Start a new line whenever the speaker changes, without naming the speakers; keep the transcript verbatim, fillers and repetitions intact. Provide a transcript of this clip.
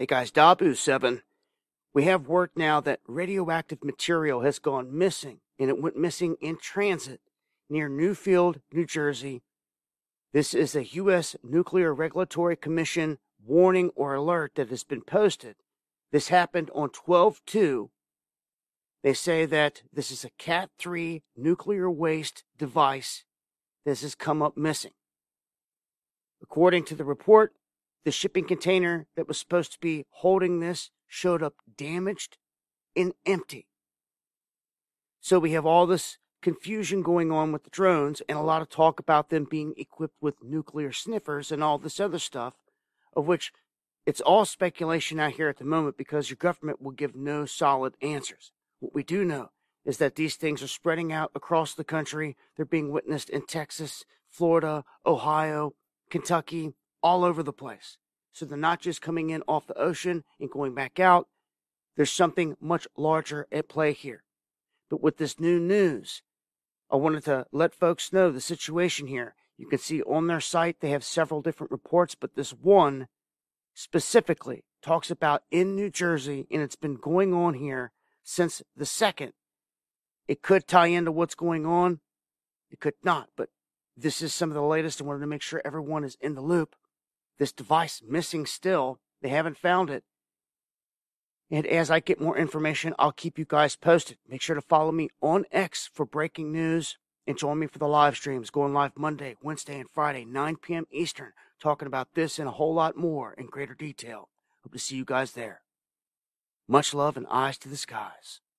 Hey guys, Dabu seven. We have word now that radioactive material has gone missing, and it went missing in transit near Newfield, New Jersey. This is a U S Nuclear Regulatory Commission warning or alert that has been posted. This happened on twelve two. They say that this is a cat three nuclear waste device. This has come up missing. According to the report, the shipping container that was supposed to be holding this showed up damaged and empty. So we have all this confusion going on with the drones and a lot of talk about them being equipped with nuclear sniffers and all this other stuff, of which it's all speculation out here at the moment because your government will give no solid answers. What we do know is that these things are spreading out across the country. They're being witnessed in Texas, Florida, Ohio, Kentucky, all over the place. So they're not just coming in off the ocean and going back out. There's something much larger at play here. But with this new news, I wanted to let folks know the situation here. You can see on their site they have several different reports, but this one specifically talks about in New Jersey, and it's been going on here since the second. It could tie into what's going on. It could not, but this is some of the latest. I wanted to make sure everyone is in the loop. This device missing still. They haven't found it. And as I get more information, I'll keep you guys posted. Make sure to follow me on X for breaking news and join me for the live streams going live Monday, Wednesday, and Friday, nine p.m. Eastern, talking about this and a whole lot more in greater detail. Hope to see you guys there. Much love and eyes to the skies.